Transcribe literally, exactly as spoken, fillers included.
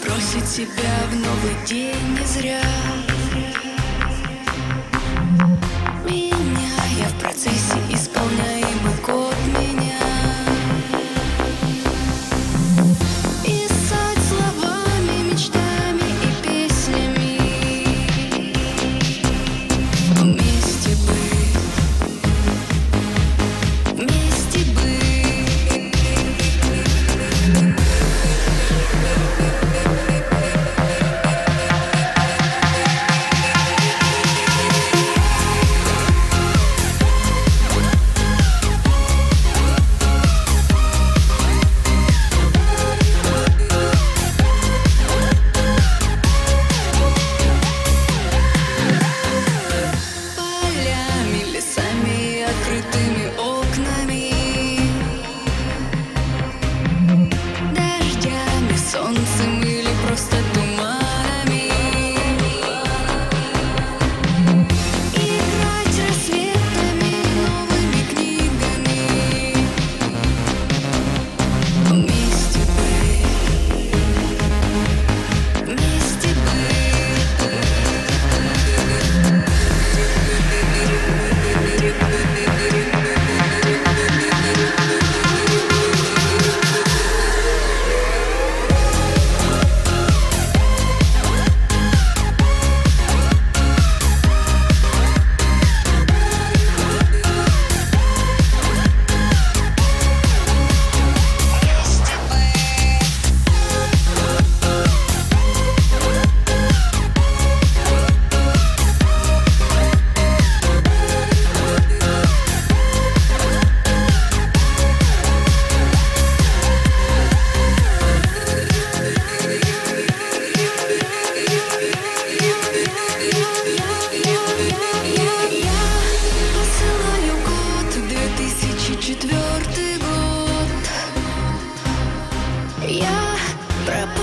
Бросить себя в новый день не зря. Меня, я в процессе исполняемый код меня. Писать словами, мечтами и песнями. Вместе быть, вместе быть. Открытыми окнами, дождями, солнцем или просто туманами. Играть рассветами, новыми книгами. Вместе быть, вместе четвертый год. Я пропала.